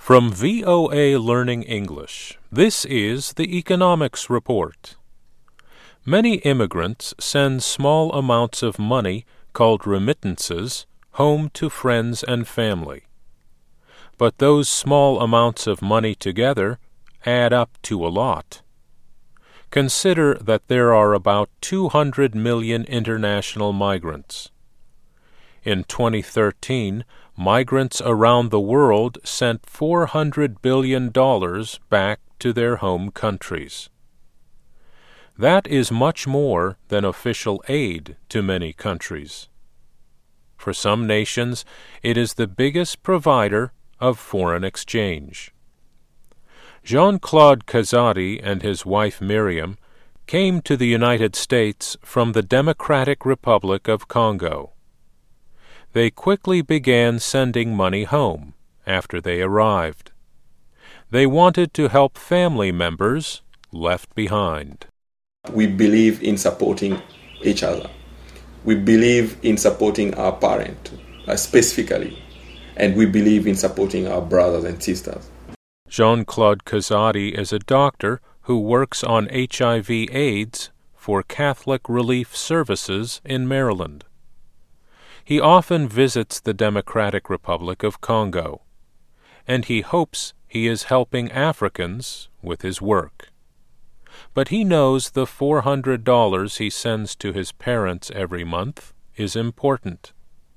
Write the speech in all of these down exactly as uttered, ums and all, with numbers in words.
From V O A Learning English, this is the Economics Report. Many immigrants send small amounts of money, called remittances, home to friends and family. But those small amounts of money together add up to a lot. Consider that there are about two hundred million international migrants. In twenty thirteen, migrants around the world sent four hundred billion dollars back to their home countries. That is much more than official aid to many countries. For some nations, it is the biggest provider of foreign exchange. Jean-Claude Kazadi and his wife Miriam came to the United States from the Democratic Republic of Congo. They quickly began sending money home after they arrived. They wanted to help family members left behind. We believe in supporting each other. We believe in supporting our parent, uh, specifically, and we believe in supporting our brothers and sisters. Jean-Claude Kazadi is a doctor who works on H I V AIDS for Catholic Relief Services in Maryland. He often visits the Democratic Republic of Congo, and he hopes he is helping Africans with his work. But he knows the four hundred dollars he sends to his parents every month is important.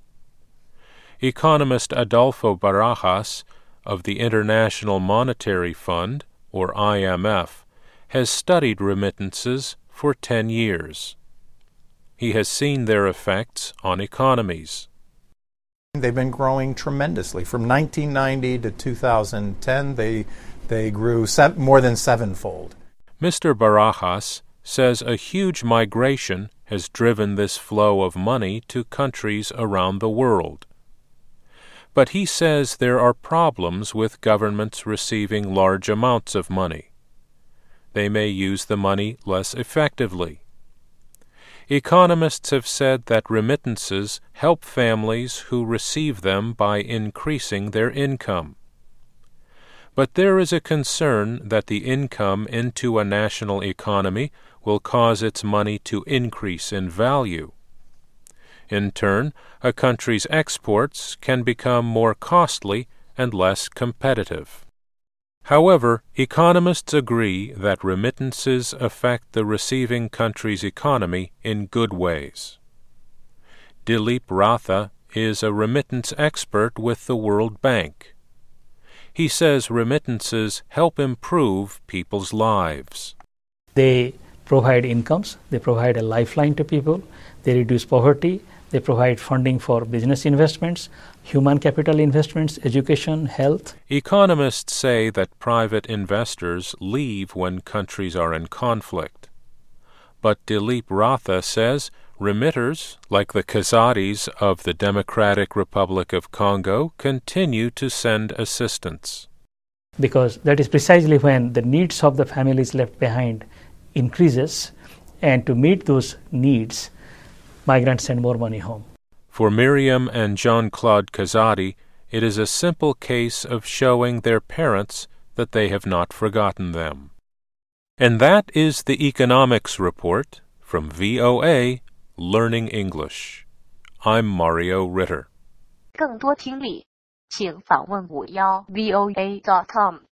Economist Adolfo Barajas of the International Monetary Fund, or I M F, has studied remittances for ten years. He has seen their effects on economies. They've been growing tremendously. From nineteen ninety to two thousand ten, they, they grew se- more than sevenfold. Mister Barajas says a huge migration has driven this flow of money to countries around the world. But he says there are problems with governments receiving large amounts of money. They may use the money less effectively. Economists have said that remittances help families who receive them by increasing their income. But there is a concern that the income into a national economy will cause its money to increase in value. In turn, a country's exports can become more costly and less competitive. However, economists agree that remittances affect the receiving country's economy in good ways. Dilip Ratha is a remittance expert with the World Bank. He says remittances help improve people's lives. They provide incomes, they provide a lifeline to people, they reduce poverty, they provide funding for business investments, human capital investments, education, health. Economists say that private investors leave when countries are in conflict. But Dilip Ratha says remitters, like the Kazadis of the Democratic Republic of Congo, continue to send assistance. Because that is precisely when the needs of the families left behind increases, and to meet those needs, migrants send more money home. For Miriam and Jean-Claude Kazadi, it is a simple case of showing their parents that they have not forgotten them. And that is the Economics Report from V O A Learning English. I'm Mario Ritter. 更多听力，请访问五幺 V O A dot com。